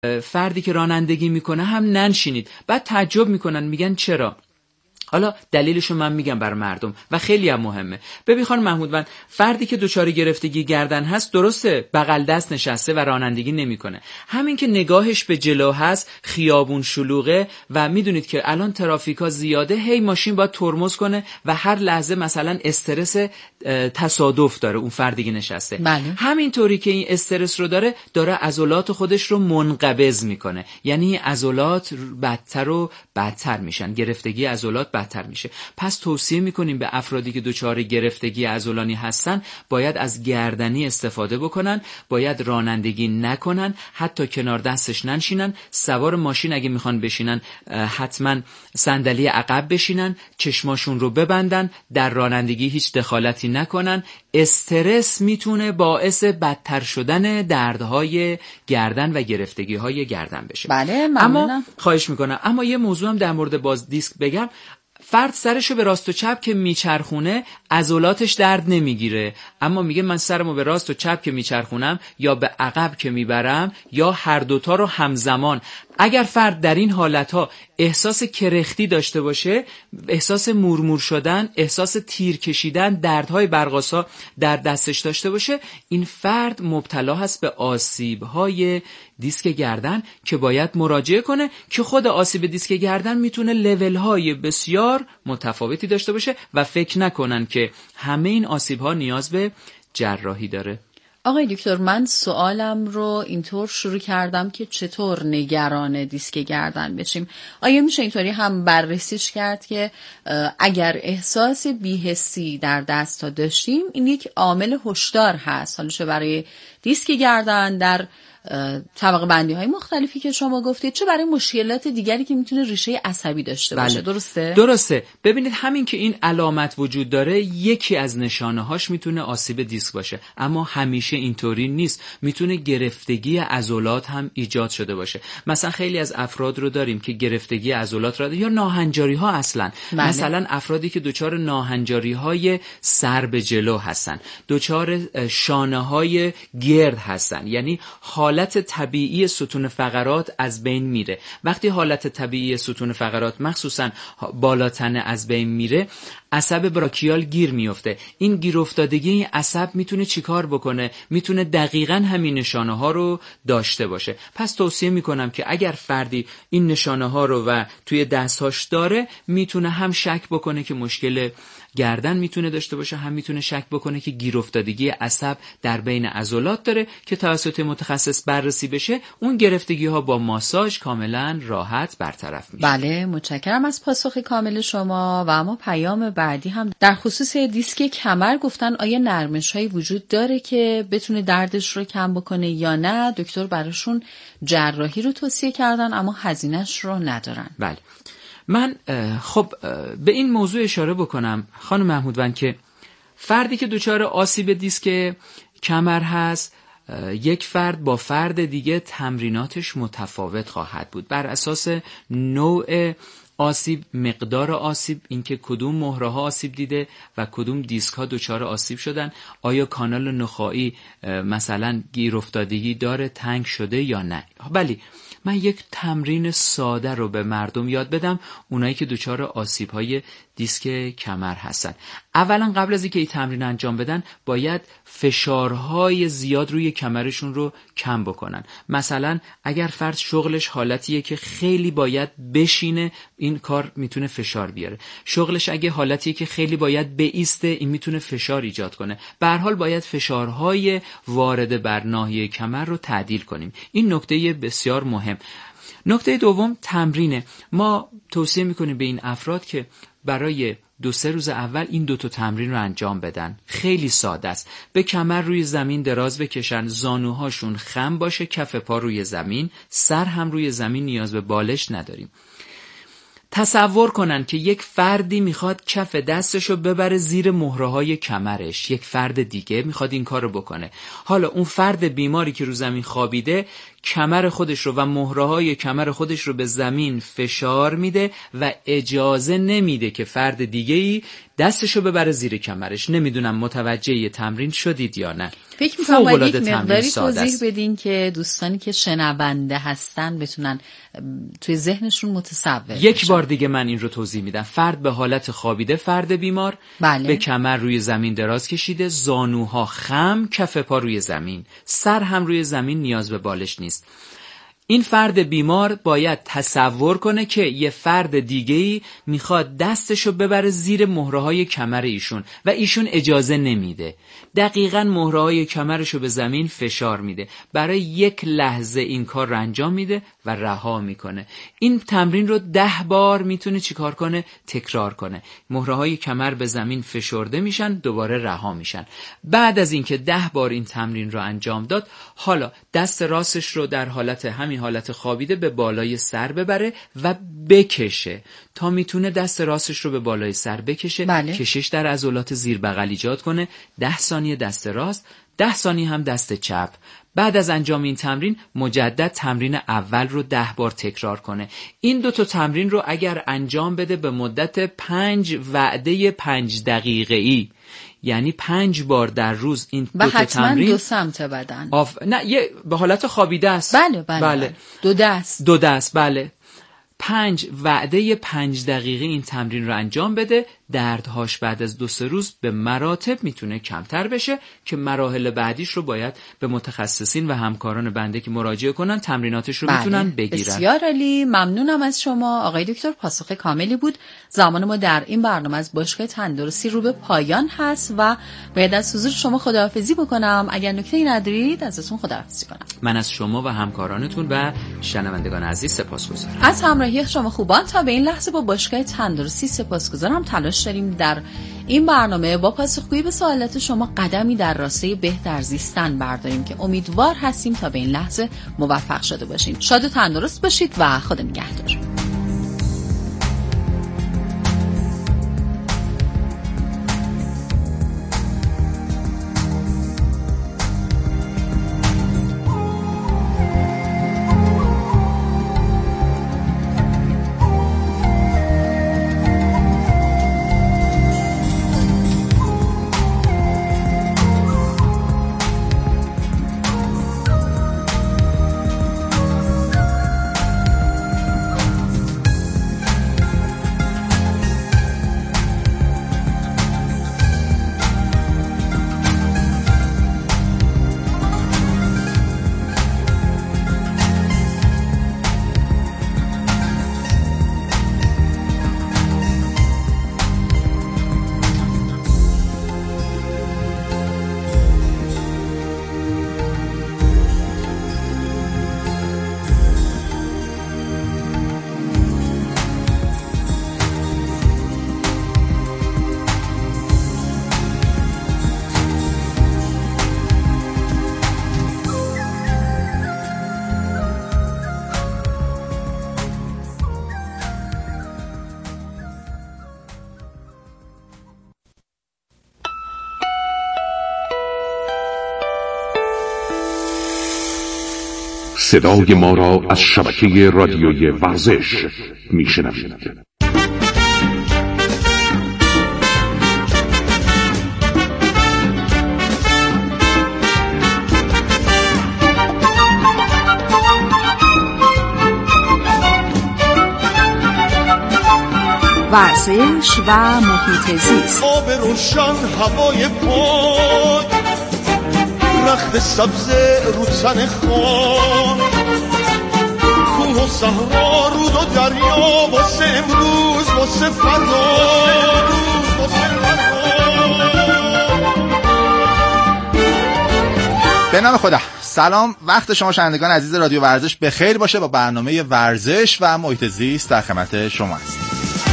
فردی که رانندگی میکنه هم ننشینید. بعد تعجب میکنن، میگن چرا؟ حالا دلیلشو من میگم بر مردم و خیلی هم مهمه. ببین خانم محمودوند، فردی که دچار گرفتگی گردن هست درسته بغل دست نشسته و رانندگی نمیکنه، همین که نگاهش به جلو هست، خیابون شلوغه و میدونید که الان ترافیکا زیاده، هی ماشین باید ترمز کنه و هر لحظه مثلا استرس تصادف داره اون فردی که نشسته. بله. همینطوری که این استرس رو داره عضلات خودش رو منقبض میکنه، یعنی عضلات بدتر و بدتر میشن، گرفتگی عضلات بدتر میشه. پس توصیه میکنیم به افرادی که دچار گرفتگی عضلانی هستن باید از گردنی استفاده بکنن، باید رانندگی نکنن، حتی کنار دستش ننشینن، سوار ماشین اگه میخوان بشینن حتما صندلی عقب بشینن، چشماشون رو ببندن، در رانندگی هیچ دخالتی نکنن. استرس میتونه باعث بدتر شدن دردهای گردن و گرفتگی‌های گردن بشه. بله ممنونم. اما خواهش میکنم، اما یه موضوع هم در مورد باز دیسک بگم. فرد سرشو به راست و چپ که میچرخونه عضلاتش درد نمیگیره، اما میگه من سرمو به راست و چپ که میچرخونم یا به عقب که میبرم یا هر دوتا رو همزمان. اگر فرد در این حالتها احساس کرختی داشته باشه، احساس مورمور شدن، احساس تیر کشیدن، دردهای برق‌آسا در دستش داشته باشه، این فرد مبتلا هست به آسیب‌های دیسک گردن که باید مراجعه کنه که خود آسیب دیسک گردن میتونه لول‌های بسیار متفاوتی داشته باشه و فکر نکنن که همه این آسیب‌ها نیاز به جراحی داره. آقای دکتر، من سوالم رو اینطور شروع کردم که چطور نگران دیسک گردن بشیم. آیا میشه اینطوری هم بررسیش کرد که اگر احساس بی‌حسی در دست ها داشتیم این یک عامل هشدار هست، حالا چه برای دیسک گردن در طبقه بندی های مختلفی که شما گفتید، چه برای مشکلات دیگری که میتونه ریشه عصبی داشته باشه؟ بله. درسته. ببینید همین که این علامت وجود داره یکی از نشانه هاش میتونه آسیب دیسک باشه، اما همیشه اینطوری نیست. میتونه گرفتگی عضلات هم ایجاد شده باشه. مثلا خیلی از افراد رو داریم که گرفتگی عضلات را یا ناهنجاری ها اصلا. بله. مثلا افرادی که دچار ناهنجاری های سر به جلو هستن، دچار شانه های گرد هستن، یعنی حالت طبیعی ستون فقرات از بین میره. وقتی حالت طبیعی ستون فقرات مخصوصا بالاتنه از بین میره، عصب براکیال گیر میفته. این گیر افتادگی عصب میتونه چیکار بکنه؟ میتونه دقیقاً همین نشانه ها رو داشته باشه. پس توصیه میکنم که اگر فردی این نشانه ها رو و توی دستهاش داره، میتونه هم شک بکنه که مشکل گردن میتونه داشته باشه، هم میتونه شک بکنه که گیر افتادگی عصب در بین عضلات داره که توسط متخصص بررسی بشه. اون گرفتگی ها با ماساژ کاملا راحت برطرف میشه. بله، متشکرم از پاسخ کامل شما. و اما پیام بعدی هم در خصوص دیسک کمر گفتن آیا نرمش هایی وجود داره که بتونه دردش رو کم بکنه یا نه؟ دکتر براشون جراحی رو توصیه کردن اما هزینه‌اش رو ندارن. بله، من خب به این موضوع اشاره بکنم خانم محمودوند که فردی که دچار آسیب دیسک کمر هست، یک فرد با فرد دیگه تمریناتش متفاوت خواهد بود بر اساس نوع آسیب، مقدار آسیب، اینکه کدوم مهره ها آسیب دیده و کدوم دیسک ها دچار آسیب شدن، آیا کانال نخاعی مثلا گیر افتادگی داره، تنگ شده یا نه. بله، من یک تمرین ساده رو به مردم یاد بدم، اونایی که دچار آسیب‌های دیسک کمر هستن. اولا قبل از اینکه این تمرین انجام بدن باید فشارهای زیاد روی کمرشون رو کم بکنن. مثلا اگر فرد شغلش حالتیه که خیلی باید بشینه، این کار میتونه فشار بیاره. شغلش اگه حالتیه که خیلی باید بایسته، این میتونه فشار ایجاد کنه. به هر حال باید فشارهای وارد بر ناحیه کمر رو تعدیل کنیم. این نکته بسیار مهم. نکته دوم تمرینه. ما توصیه میکنیم به این افراد که برای 2-3 روز اول این 2 تمرین رو انجام بدن. خیلی ساده است. به کمر روی زمین دراز بکشن، زانوهاشون خم باشه، کف پا روی زمین، سر هم روی زمین، نیاز به بالش نداریم. تصور کنن که یک فردی میخواد کف دستشو ببره زیر مهره‌های کمرش، یک فرد دیگه میخواد این کارو بکنه. حالا اون فرد بیماری که رو زمین خوابیده کمر خودش رو و مهره‌های کمر خودش رو به زمین فشار میده و اجازه نمیده که فرد دیگه‌ای دستشو ببره زیر کمرش. نمیدونم متوجه یه تمرین شدید یا نه. فکر می‌کنم باید یک مقداری توضیح بدین که دوستانی که شنونده هستن بتونن توی ذهنشون متصور یک بار دیگه من این رو توضیح میدم. فرد به حالت خوابیده، فرد بیمار، بله. به کمر روی زمین دراز کشیده، زانوها خم، کف پا روی زمین، سر هم روی زمین، نیاز به بالش نیست. این فرد بیمار باید تصور کنه که یه فرد دیگه‌ای میخواد دستشو ببره زیر مهره‌های کمر ایشون و ایشون اجازه نمیده. دقیقاً مهره‌های کمرشو به زمین فشار میده. برای یک لحظه این کار رو انجام میده و رها میکنه. این تمرین رو 10 بار میتونه چیکار کنه؟ تکرار کنه. مهره‌های کمر به زمین فشرده میشن، دوباره رها میشن. بعد از اینکه 10 بار این تمرین رو انجام داد، حالا دست راستش رو در همین حالت خوابیده به بالای سر ببره و بکشه تا میتونه دست راستش رو به بالای سر بکشه. بله. کشش در عضلات زیر بغل ایجاد کنه. 10 ثانیه دست راست، 10 ثانیه هم دست چپ. بعد از انجام این تمرین مجدد تمرین اول رو 10 بار تکرار کنه. این 2 تا تمرین رو اگر انجام بده به مدت 5 وعده 5 دقیقه‌ای، یعنی 5 بار در روز این 2 تا تمرین، 2 سمت بدن نه به حالت خوابیده است. بله. 2 دست بله. 5 وعده 5 دقیقه این تمرین رو انجام بده. دردهاش بعد از 2-3 روز به مراتب میتونه کمتر بشه که مراحل بعدیش رو باید به متخصصین و همکاران بنده که مراجعه کنن تمریناتش رو میتونن بگیرن. بسیار عالی، ممنونم از شما آقای دکتر، پاسخ کاملی بود. زمان ما در این برنامه از باشگاه تندرستی رو به پایان هست و باید از حضور شما خداحافظی بکنم. اگر نکته‌ای ندارید ازتون خداحافظی کنم. من از شما و همکارانتون و شنوندگان عزیز سپاسگزارم. از همراهی شما خوبان تا به این لحظه با باشگاه تندرستی سپاسگزارم. تلاش داریم در این برنامه با پاسخگویی به سوالات شما قدمی در راستای بهتر زیستن برداریم که امیدوار هستیم تا به این لحظه موفق شده باشیم. شاد و تندرست باشید و خدا نگهدار. صدای ما را از شبکه رادیویی ورزش میشنوید. ورزش و محیط زیست. آب روشن، هوای پاک، رخت سبز رو تن خاک، کوه و صحرا، رود و دریا، واسه امروز، واسه فردا. به نام خدا. سلام، وقت شما شنوندگان عزیز رادیو ورزش بخیر باشه. با برنامه ورزش و محیط زیست در خدمت شما هستیم.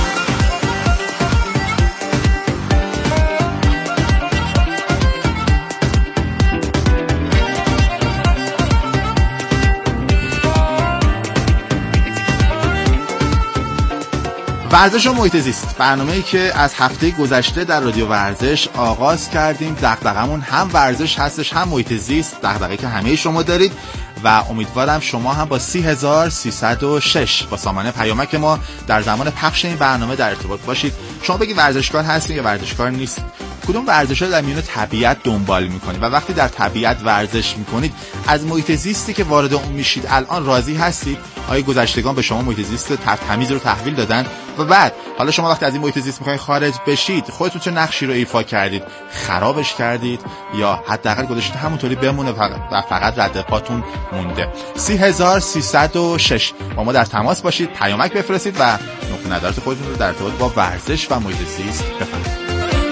ورزش و محیط زیست، برنامه‌ای که از هفته گذشته در رادیو ورزش آغاز کردیم. دغدغمون هم ورزش هستش هم محیط زیست، دغدغه‌ای که همه شما دارید و امیدوارم شما هم با 30306 با سامانه پیامک ما در زمان پخش این برنامه در ارتباط باشید. شما بگید ورزشکار هستید یا ورزشکار نیست، کدوم ورزش‌ها رو در میون طبیعت دنبال می‌کنید و وقتی در طبیعت ورزش می‌کنید از محیط زیستی که وارد اون میشید الان راضی هستید؟ آیا گذشتگان به شما محیط زیست تمیز رو تحویل دادن؟ و بعد حالا شما وقتی از این محیط زیست می‌خواید خارج بشید خودتون چه نقشی رو ایفا کردید؟ خرابش کردید یا حداقل گذاشتید همونطوری بمونه و فقط رد پاتون مونده؟ 30306 با ما در تماس باشید، پیامک بفرستید و نقطه نظرات خودتون رو در ارتباط با ورزش و محیط زیست بفرمایید.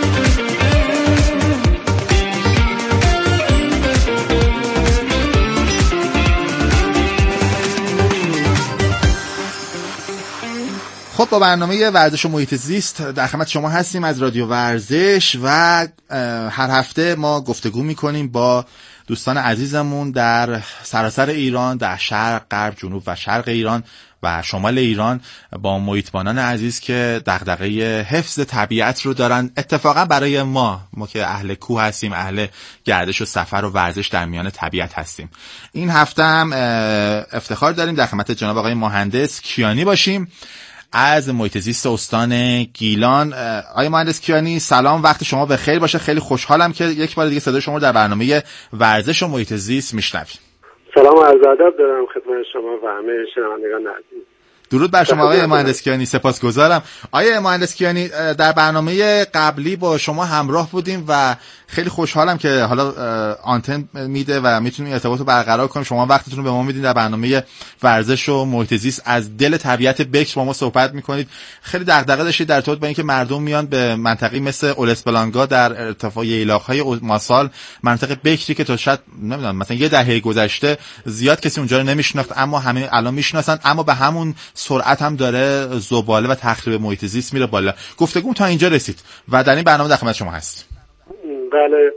خب با برنامه ورزش و محیط زیست در خدمت شما هستیم از رادیو ورزش و هر هفته ما گفتگو میکنیم با دوستان عزیزمون در سراسر ایران، در شرق، غرب، جنوب و شرق ایران و شمال ایران، با محیطبانان عزیز که دغدغه حفظ طبیعت رو دارن. اتفاقا برای ما که اهل کوه هستیم، اهل گردش و سفر و ورزش در میان طبیعت هستیم، این هفته هم افتخار داریم در خدمت جناب آقای مهندس کیانی باشیم از محیط زیست استان گیلان. آقای مهندس کیانی سلام، وقت شما بخیر باشه. خیلی خوشحالم که یک بار دیگه صدای شما رو در برنامه ورزش و محیط زیست میشنویم. سلام و عرض ادب دارم خدمت شما و همه شنوندگان عزیز. درود بر شما آقای مهندس کیانی، سپاسگزارم. آقای مهندس کیانی در برنامه قبلی با شما همراه بودیم و خیلی خوشحالم که حالا آنتن میده و میتونیم ارتباط رو برقرار کنیم. شما وقتتون رو به ما میدین در برنامه ورزش و محیط زیست، از دل طبیعت بکر با ما صحبت میکنید. خیلی دغدغه داشتید در ارتباط با اینکه مردم میان به منطقه‌ای مثل اولسبلانگا در ارتفاع ییلاق‌های ماسال، منطقه بکری که تا شاید نمیدونم مثلا یه دهه گذشته زیاد کسی اونجا رو نمیشناخت اما همه الان میشناسن، اما به همون سرعت هم داره زباله و تخریب محیط زیست میره بالا. گفتگو تا اینجا رسید و در این برنامه در خدمت شما هست. بله،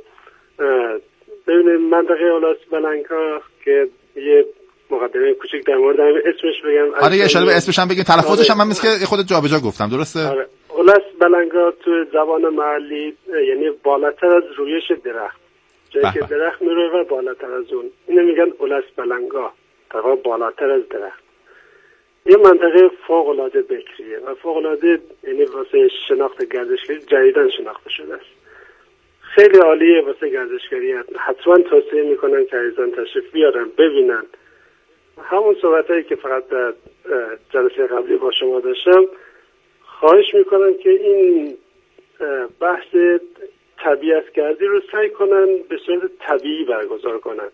ببینید منطقه اولسبلانگا که یه مقدمه کوچیک در مورد اسمش بگم. آره یه اشاره به اسمش هم بگین، تلفظش هم من مثل که خودت جابجا گفتم، درسته؟ آره. اولسبلانگا تو زبان محلی یعنی بالاتر از رویش درخت، جایی که درخت میره و بالاتر از اون، اینو میگن اولسبلانگا، طبعا بالاتر از درخت. یه منطقه فوق‌العاده بکریه و فوق‌العاده یعنی واسه شناخت گردشگری جدیداً شناخته شده است. خیلی عالیه واسه گردشگری، حتما توصیه میکنن که عزیزان تشریف بیارن ببینن. همون صحبتایی که فقط در جلسه قبلی با شما داشتم، خواهش میکنم که این بحث طبیعتگردی رو سعی کنن به صورت طبیعی برگزار کنن.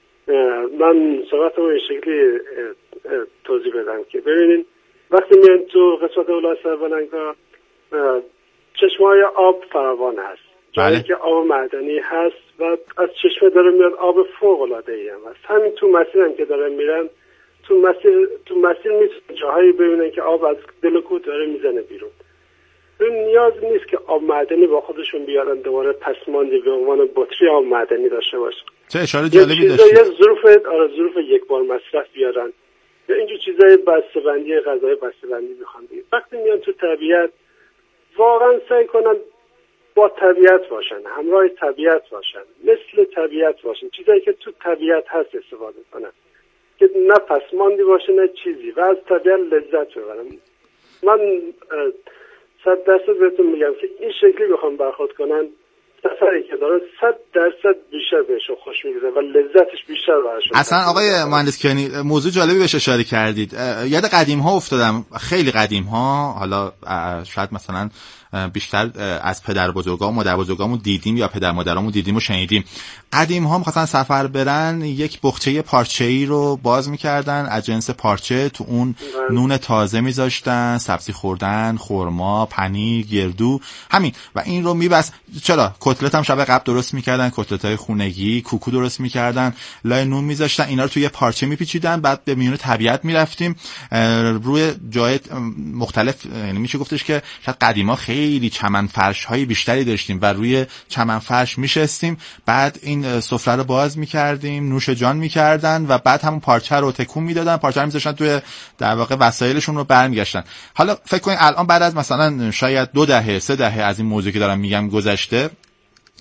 من صحبتم این شکلی توضیح بدم که ببینین وقتی میان تو قسمت اولسبلانگا چشمه‌های آب فراوان هست، جایی که آب معدنی هست و از چشمه داره میاد آب فوق‌العاده‌ای هم هست. همین تو مسیر هم که دارن میرن، تو مسیر میتونن جاهایی ببینن که آب از دل کوه داره میزنه بیرون. این نیاز نیست که آب معدنی با خودشون بیارن دوباره پسماندی به عنوان بطری آب معدنی داشته باشن. چه اشاره جالبی داشتی. یه ظروف یک بار مصرف بیارن یا اینجور چیزای بسته‌بندی غذای بسته‌بندی میخوان بگیر. وقتی میان تو طبیعت واقعا سعی کنن با طبیعت باشن، همراه طبیعت باشن، مثل طبیعت باشن، چیزایی که تو طبیعت هست استفاده کنن که نه پسماندی باشه نه چیزی و از طبیعت لذت ببرن. من 100% بهتون میگم که این شکلی بخوام برخورد کنن، سفری که داره 100% بیشتر بهشون خوش میگذره و لذتش بیشتر براشون. اصلا آقای مهندس کیانی موضوع جالبی بهش اشاره کردید. یاد قدیم ها افتادم، خیلی قدیم ها، حالا شاید مثلا بیشتر از پدر بزرگام و مادر بزرگامون دیدیم یا پدر مادرامون دیدیم و شنیدیم. قدیم ها می‌خواستن سفر برن یک بخچه پارچه‌ای رو باز می‌کردن از جنس پارچه، تو اون نون تازه می‌ذاشتن، سبزی خوردن، خرما، پنیر، گردو، همین، و این رو می‌بس. چرا کتلت هم شب قبل درست می‌کردن، کتلت‌های خونگی، کوکو درست می‌کردن، لای نون می‌ذاشتن، اینا رو توی پارچه می‌پیچیدن، بعد به میون طبیعت می‌رفتیم روی جای مختلف. یعنی میشه گفتش که شاید قدیما خیلی چمن فرش های بیشتری داشتیم و روی چمن فرش میشستیم، بعد این سفره رو باز میکردیم، نوش جان میکردن و بعد همون پارچه رو تکون میدادن، پارچه رو میذاشتن توی در واقع وسایلشون رو برمیگشتن. حالا فکر کنید الان بعد از مثلا شاید 2 دهه 3 دهه از این موضوعی که دارم میگم گذشته،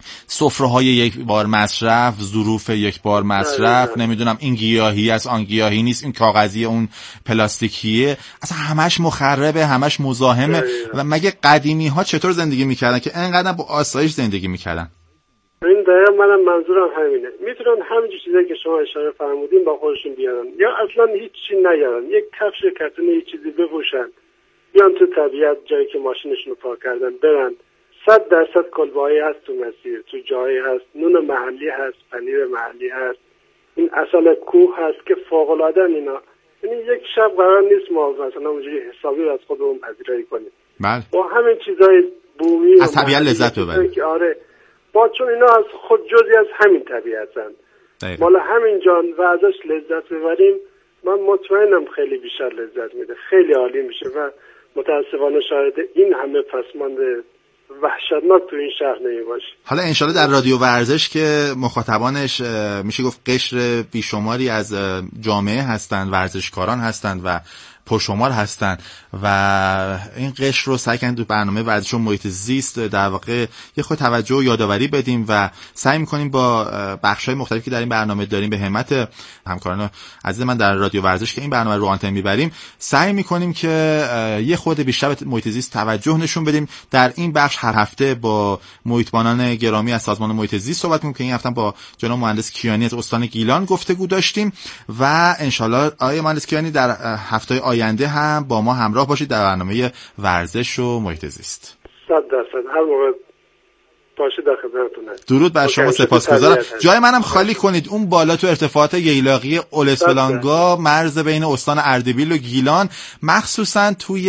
سفره‌های یک بار مصرف، ظروف یک بار مصرف، نمیدونم این گیاهی است آن گیاهی نیست، این کاغذی اون پلاستیکیه، اصلا همش مخربه، همش مزاحمه. و مگه قدیمی ها چطور زندگی میکردن که اینقدر با آسایش زندگی میکردن؟ این دقیقا منم منظورم همینه. میتونن همین چیزایی که شما اشاره فرمودین با خودشون بیارن، یا اصلا هیچ چی نیارن، یک کفش کتونی یه چیزی بپوشن، بیان تو طبیعت جایی که ماشینشون رو پارک کردن برن. 100% کلبه‌ای هست تو مسیر، تو جایی هست، نون محلی هست، پنیر محلی هست، این عسل کوه هست که فوق‌العاده اینا. یعنی یک شب قرار نیست ما مثلا اونجوری حسابی از خودمون پذیرایی کنیم. بله. با همین چیزای بومی از طبیعت لذت ببریم. آره. با چون اینا از خود جزئی از همین طبیعتن. مال همین جان و ازش لذت ببریم، من مطمئنم خیلی بیشتر لذت میده، خیلی عالی میشه. و متاسفانه شاید این همه پسماند وحشتناک تو این شهر نمیباشه. حالا انشالله در رادیو ورزش که مخاطبانش میشه گفت قشر بیشماری از جامعه هستند، ورزشکاران هستند و پرشمار هستند و این قشر رو سعی کنیم تو برنامه ورزش و محیط زیست در واقع یه خود توجه و یادآوری بدیم و سعی می‌کنیم با بخش‌های مختلفی که در این برنامه داریم به همت همکاران عزیز من در رادیو ورزش که این برنامه رو آنتن می‌بریم سعی می‌کنیم که یه خود بیشتر به محیط زیست توجه نشون بدیم. در این بخش هر هفته با محیطبانان گرامی از سازمان محیط زیست صحبت می‌کنیم که این هفته با جناب مهندس کیانی از استان گیلان گفتگو داشتیم و انشالله آقای مهندس کیانی در هفته‌های آینده هم با ما همراه باشید در برنامه ورزش و محیط زیست. 100% هر موقع باشید در خدمتتون. درود بر شما، سپاسگزارم. جای منم خالی کنید. اون بالا تو ارتفاعات ییلاقی اولسبلانگا مرز بین استان اردبیل و گیلان، مخصوصا توی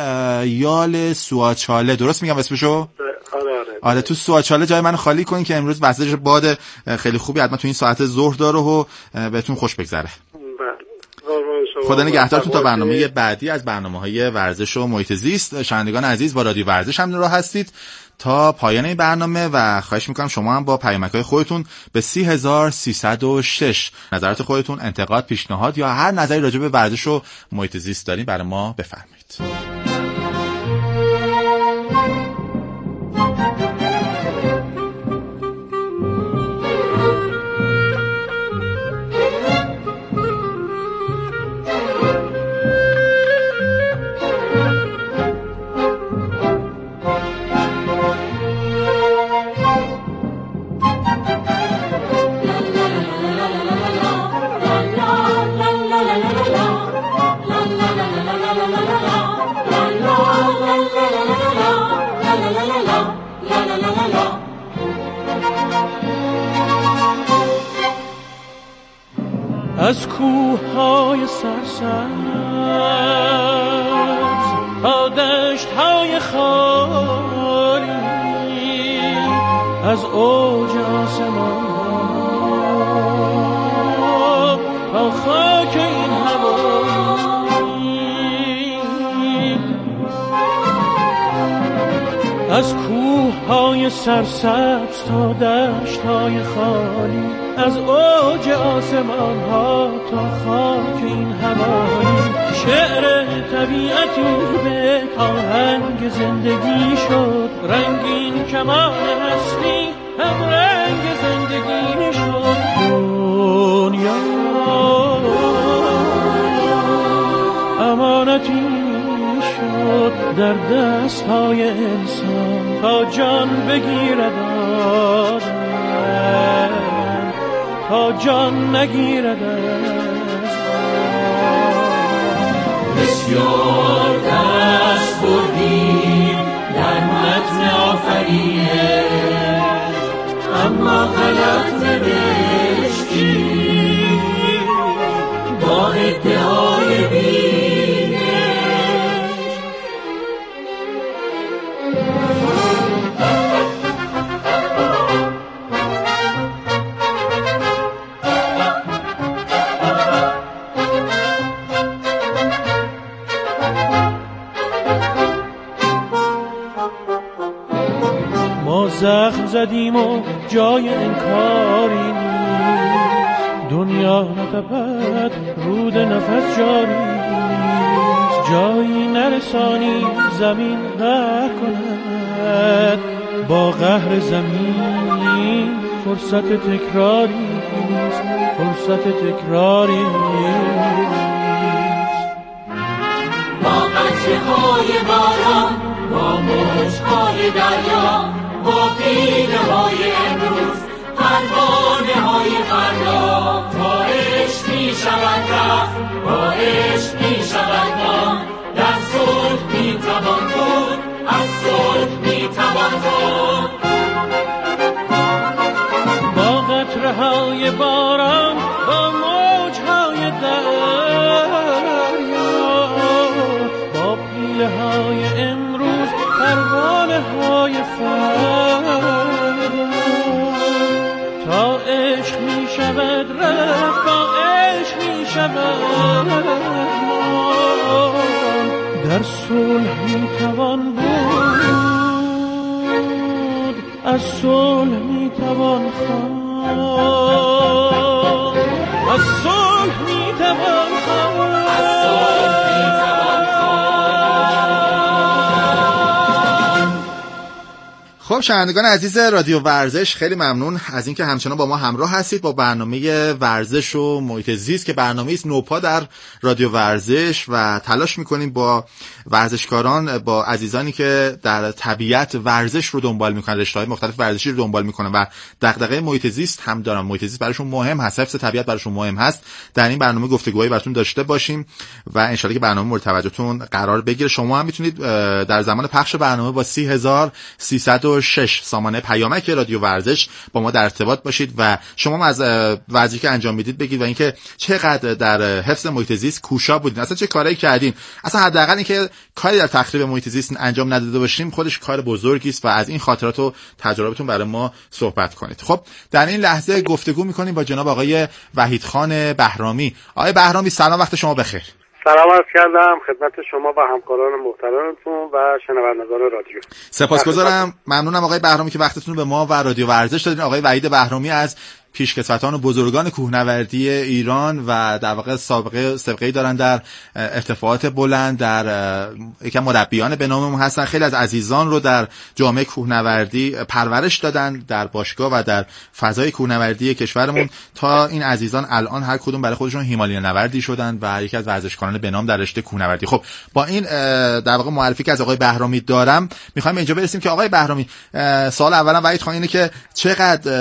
یال سوهاچاله، درست میگم اسمشو؟ آره تو سوهاچاله جای من خالی کنید که امروز وضعش باد خیلی خوبی حتما تو این ساعت ظهر داره و بهتون خوش بگذره. خدا نگهدارتون تا برنامه بعدی از برنامه‌های ورزش و محیط زیست. شنوندگان عزیز با رادیو ورزش هم راه هستید تا پایان این برنامه و خواهش میکنم شما هم با پیامک‌های خودتون به 3306 نظرات خودتون، انتقاد، پیشنهاد یا هر نظری راجع به ورزش و محیط زیست دارین برای ما بفرمایید. از کوه‌های سرسبز تا دشت‌های خالی، از اوج آسمان تا خاک این هوایی، از کوه‌های سرسبز تا دشت‌های خالی، از اوج آسمان ها تا خاک این هوایی. شعر طبیعتی به آهنگ زندگی شد، رنگین کمان هستی هم رنگ زندگی شد. دنیا امانتی شد در دست های انسان تا جان بگیرد آدم، تا جان نگیرد از بسیار دست بردیم در متن آفرینش، اما غلط نوشتیم با ادعای بینش. زخم زدیم و جای انکاری نیست، دنیا نتپد رود نفس جاری نیست، جایی نرسانی زمین غرق کند با قهر زمین فرصت تکراری نیست، فرصت تکراری نیست. با قطره‌های باران، با موج‌های دریا، با پیله‌های امروز، پروانه‌های فردا، تا عشق می‌شود رفت، با عشق می‌شود ماند، در صلح می‌توان بود، از صلح می‌توان خواند. با قطره‌های باران، با موج‌های دریا، با پیله‌های امروز، پروانه‌های فردا، تا عشق می شود رفت، با عشق می شود در صلح می توان بود، از صلح می توان خواند، از صلح می توان خواند، از صلح می توان خواند. خب شنوندگان عزیز رادیو ورزش، خیلی ممنون از اینکه همچنان با ما همراه هستید با برنامه ورزش و محیط زیست که برنامه‌ای است نوپا در رادیو ورزش و تلاش می‌کنیم با ورزشکاران، با عزیزانی که در طبیعت ورزش رو دنبال می‌کنن، رشته‌های مختلف ورزشی رو دنبال می‌کنن و دغدغه محیط زیست هم دارن، محیط زیست براشون مهم هست، حفظ طبیعت براشون مهم هست، در این برنامه گفتگوهایی براتون داشته باشیم و ان شاءالله که برنامه مورد توجهتون قرار بگیره. شما هم میتونید در زمان پخش برنامه با 30306 سامانه پیامک رادیو ورزش با ما در ارتباط باشید و شما هم از ورزشی که انجام میدید بگید و اینکه چقدر در حفظ محیط زیست کوشا بودین، اصلا چه کارایی کردین، اصلا حداقل اینکه کاری در تخریب محیط زیست انجام نداده باشیم خودش کار بزرگی است و از این خاطرات و تجربتون برای ما صحبت کنید. خب در این لحظه گفتگو می‌کنیم با جناب آقای وحیدخان بهرامی. آقای بهرامی سلام، وقت شما بخیر. سلام عرض کردم خدمت شما و همکاران محترمتون و شنوندگان رادیو. سپاسگزارم، ممنونم آقای بهرامی که وقتتون رو به ما و رادیو ورزش دادین. آقای وحید بهرامی از پیشکسوتان و بزرگان کوهنوردی ایران و در واقع سابقه‌ای دارن در ارتفاعات بلند، در یکم مربیان به ناممون هستن. خیلی از عزیزان رو در جامعه کوهنوردی پرورش دادن در باشگاه و در فضای کوهنوردی کشورمون تا این عزیزان الان هر کدوم برای خودشون هیمالیا نوردی شدن و یکی از ورزشکاران به نام در رشته کوهنوردی. خب با این در واقع معرفی که از آقای بهرامی دارم می‌خوایم اینجا برسیم که آقای بهرامی، سوال اولا وحید خان اینه که چقدر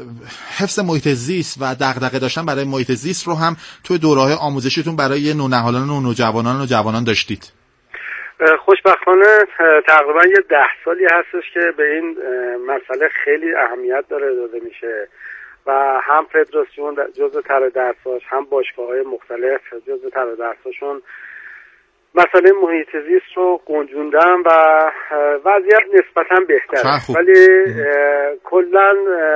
حفظ محیط زیست و دغدغه داشتن برای محیط زیست رو هم توی دوره‌های آموزشیتون برای نونهالان و نوجوانان و جوانان داشتید؟ خوشبختانه تقریبا یه 10 سالی هستش که به این مسئله خیلی اهمیت داره داده میشه و هم فدراسیون جزء طرح درساش، هم باشگاه‌های مختلف جزء طرح درساشون مسئله محیط زیست رو گنجوندن و وضعیت نسبتاً بهتره، ولی کلاً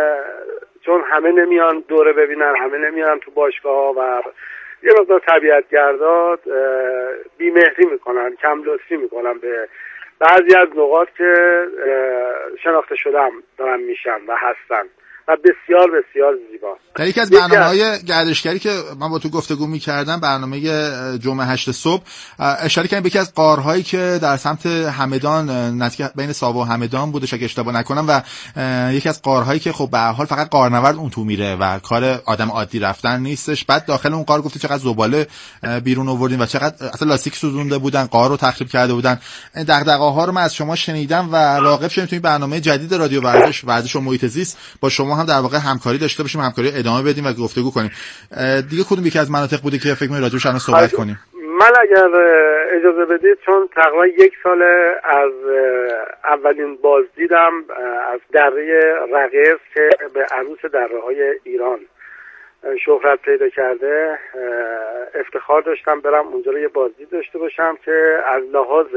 چون همه نمیان دوره ببینن، همه نمیان تو باشگاه و یه مقدار طبیعتگردا بی‌مهری میکنن، کم لطفی میکنن به بعضی از نقاط که شناخته شده هم دارن میشن و هستن و بسیار بسیار زیبا. در یکی از برنامه‌های گردشگری که من با تو گفتگو می‌کردم، برنامه جمعه 8 صبح، اشاره کردم به یکی از غارهایی که در سمت همدان نزدیک بین ساوا و همدان بوده اگه اشتباه نکنم و یکی از غارهایی که خب به هر حال فقط غارنورد اون تو میره و کار آدم عادی رفتن نیستش. بعد داخل اون غار گفتی چقدر زباله بیرون آوردین و چقدر اصلا لاستیک سوزونده بودن، غار رو تخریب کرده بودن. دغدغه‌ها رو من از شما شنیدم و راغب شدم تو این برنامه جدید رادیو ورزش و محیط زیست با شما هم در واقع همکاری داشته باشیم، همکاری ادامه بدیم و گفتگو کنیم. دیگه کدوم یکی از مناطق بوده که فکر می‌کنید راجعش الان صحبت کنیم؟ من اگر اجازه بدید، چون تقریبا 1 سال از اولین بازدیدم از دره رقیز که به عروس دره‌های ایران شهرت پیدا کرده، افتخار داشتم برم اونجا رو یه بازدید داشته باشم که از لحاظ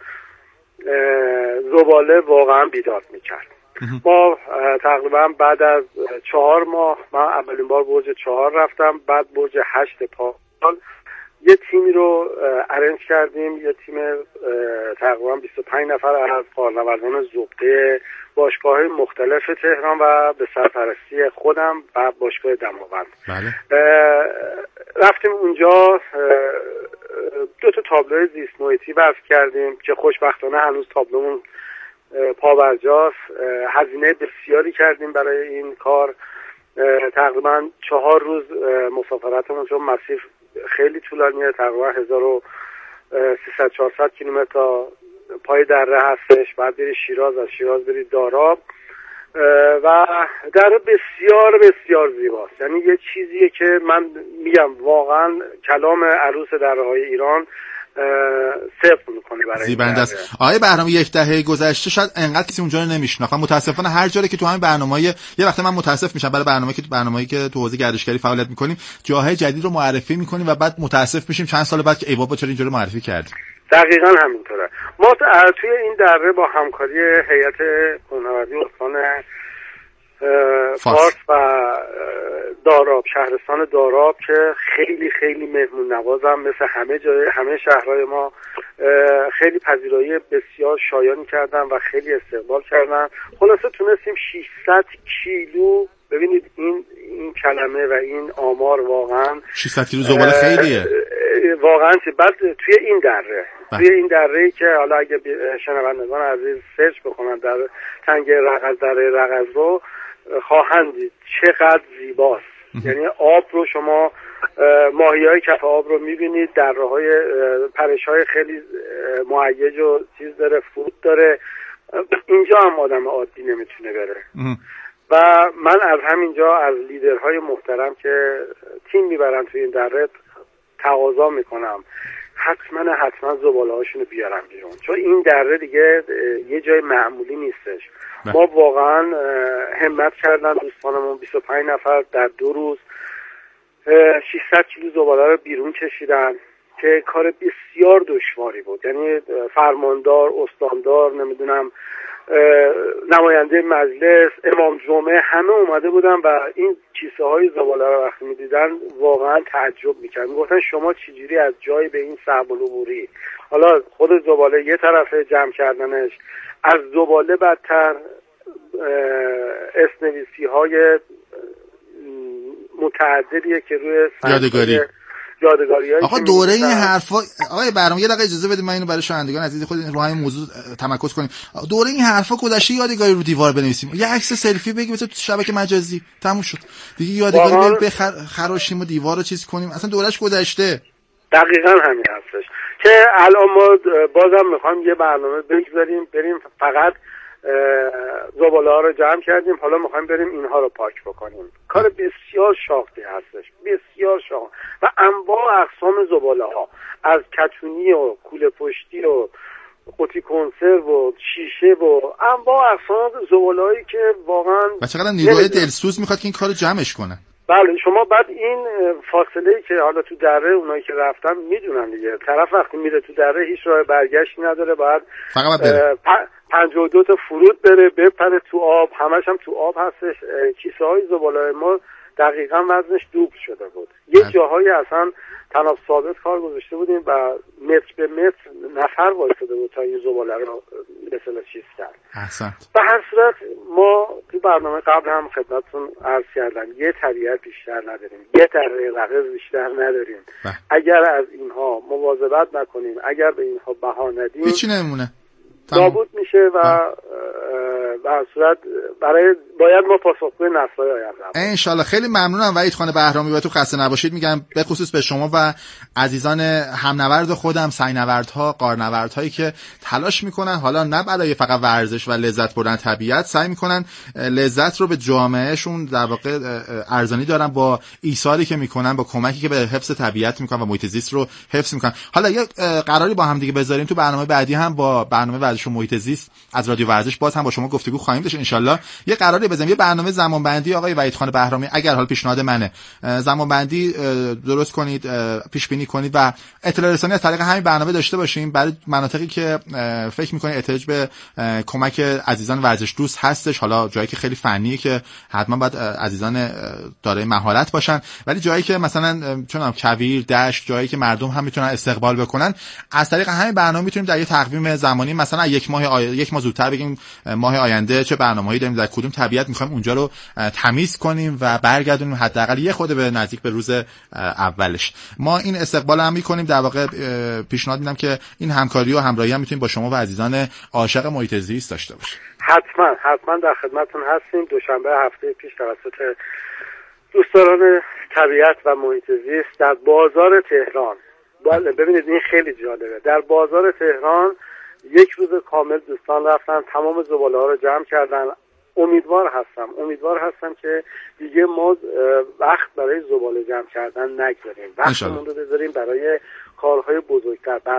زباله واقعا بیدار می‌کرد. ما تقریبا بعد از 4 ماه، من اولین بار برج 4 رفتم، بعد برج 8 پال، یه تیمی رو ارنج کردیم، یه تیم تقریبا 25 نفر از کارنوردان زبده باشگاه مختلف تهران و به سرپرستی خودم و باشگاه دماوند. بله. رفتیم اونجا 2 تا تابلو زیست محیطی وضع کردیم که خوشبختانه هنوز تابلومون پابرجاست. هزینه بسیاری کردیم برای این کار، تقریبا 4 روز مسافرتمون، چون مسیر خیلی طولانیه، تقریبا 1300-400 کیلومتر تا پای دره هستش. بعد بری شیراز، از شیراز بری داراب و دره بسیار بسیار زیباست. یعنی یه چیزیه که من میگم واقعا کلام عروس دره‌های ایران صرف میکنه برای زیبنده است. آقای بهرامی، یک دهه گذشته شاید انقدر کسی اونجا رو نمیشناخت. متاسفانه هر جایی که تو همین برنامه‌های یه وقت من متاسف میشم برای برنامه‌ای که تو حوزه گردشگری فعالیت میکنیم، جاهای جدید رو معرفی میکنیم و بعد متاسف میشیم چند سال بعد که ای بابا چرا اینجوری معرفی کردیم. دقیقاً همینطوره. ما توی این دره با همکاری هیئت کوهنوردی استان فارس و داراب، شهرستان داراب که خیلی خیلی مهمون نوازم، مثل همه شهرهای ما خیلی پذیرایی بسیار شایانی کردن و خیلی استقبال کردن. خلاصه تونستیم 600 کیلو، ببینید این کلمه و این آمار واقعا 600 کیلو زباله خیلیه واقعا. بعد توی این دره‌ای که حالا اگه شنوندگان عزیز سرچ بکنن در تنگ رغز، دره رغز رو خواهند دید چقدر زیباست. یعنی آب رو شما، ماهی‌های کف آب رو می‌بینید، دره‌های پرش‌های خیلی مهیج و چیز داره، فرود داره. اینجا هم آدم عادی نمیتونه بره. و من از همینجا از لیدرهای محترم که تیم میبرن توی این دره تقاضا میکنم حتما زباله‌هاشونو بیارن بیرون، چون این دره دیگه یه جای معمولی نیستش. ما واقعا همت کردن دوستانمون، 25 نفر در 2 روز 600 کیلو زباله رو بیرون کشیدن که کار بسیار دشواری بود. یعنی فرماندار، استاندار، نمیدونم نماینده مجلس، امام جمعه، همه اومده بودن و این کیسه های زباله رو وقتی میدیدن واقعا تعجب میکردن. میگفتن شما چجوری از جایی به این صعب العبوری، حالا خود زباله یه طرفه جمع کردنش، از زباله بدتر اسنویسی های متعددیه که روی یادگاری آقا دوره این حرفا. آقای بهرامی یه دقیقه اجازه بدید من اینو برای شنوندگان عزیز خود رو همین موضوع تمرکز کنیم. دوره این حرفا گذشته، یادگاری رو دیوار بنویسیم، یه عکس سلفی بگیم مثلا تو شبکه مجازی، تموم شد دیگه. یادگاری بخراشیم و دیوار رو چیز کنیم، اصلا دورش گذشته. دقیقاً همین هستش که الان ما بازم میخوایم یه برنامه بگذاریم، بریم فقط زباله ها رو جمع کردیم، حالا میخوایم بریم اینها رو پاک بکنیم. کار بسیار شاقی هستش، بسیار شاق و انواع اقسام زباله ها، از کتونی و کوله پشتی و قوطی کنسرو و شیشه و انواع اقسام زباله هایی که واقعا و چقدر نیروی دلسوز میخواد که این کارو جمعش کنه. بله، شما بعد این فاصله‌ای که حالا تو دره اونایی که رفتن میدونن دیگه، طرف وقتی میره تو دره هیچ راه برگشتی نداره، باید فقط بره 52 تا فرود بره، بپره تو آب، همش هم تو آب هستش. کیسه های زباله ما دقیقاً وزنش دوبل شده بود. یه جاهایی اصلا تناب ثابت کار گذاشته بودیم و متر به متر نفر وایساده بود تا این زباله رو مثلا چیز کرد. احسنت. به هر صورت ما تو برنامه قبل هم خدمتتون عرض کردم یه طبیعت بیشتر نداریم، یه دره رغز بیشتر نداریم. اگر از اینها مواظبت نکنیم، اگر به اینها بها ندیم، هیچی نمونه، نابود میشه و به هر صورت باید ما پاسخگوی نسل‌های آینده باشیم. انشالله. خیلی ممنونم وحید خان بهرامی، و تو خسته نباشید میگم به خصوص به شما و عزیزان همنورد خودم، سعینوردها، غارنوردهایی که تلاش میکنن حالا نه برای فقط ورزش و لذت بردن طبیعت، سعی میکنن لذت رو به جامعهشون در واقع ارزانی دارن با ایثاری که میکنن، با کمکی که به حفظ طبیعت میکنن و محیط زیست رو حفظ میکنن. حالا یه قراری با هم دیگه بذاریم تو برنامه بعدی هم با برنامه ورزش و محیط زیست از رادیو ورزش باز هم با شما گفتگو خواهیم داشت ان شاءالله. یه قراری بزنیم، یه برنامه زمانبندی آقای وحید خان بهرامی، اگر حال پیشنهاد منه، زمانبندی درست کنید، پیش بینی کنید و اطلاع رسانی از طریق همین برنامه داشته باشیم برای مناطقی که فکر می‌کنید احتیاج به کمک عزیزان ورزش دوست هستش. حالا جایی که خیلی فنیه که حتما باید عزیزان دارای مهارت باشن، ولی جایی که مثلا چون کویر، دشت، جایی که مردم هم میتونن استقبال بکنن، از طریق همین برنامه میتونیم در یه تقویم زمانی مثلا یک ماه زودتر بگیم ماه آینده چه برنامه‌هایی داریم، در کدوم طبیعت می‌خوایم اونجا رو تمیز کنیم و برگردونیم حداقل یه خورده به نزدیک به روز اولش. ما این استقبال هم می‌کنیم. در واقع پیشنهاد میدم که این همکاری و همراهی هم می‌تونیم با شما و عزیزان عاشق محیط زیست داشته باشیم. حتما در خدمتتون هستیم. دوشنبه هفته پیش توسط دوستداران طبیعت و محیط زیست در بازار تهران، ببینید این خیلی جالبه، در بازار تهران یک روز کامل دوستان رفتن تمام زباله‌ها رو جمع کردن. امیدوار هستم که دیگه ما وقت برای زباله جمع کردن نگذاریم، وقتمون رو بذاریم برای کارهای بزرگتر.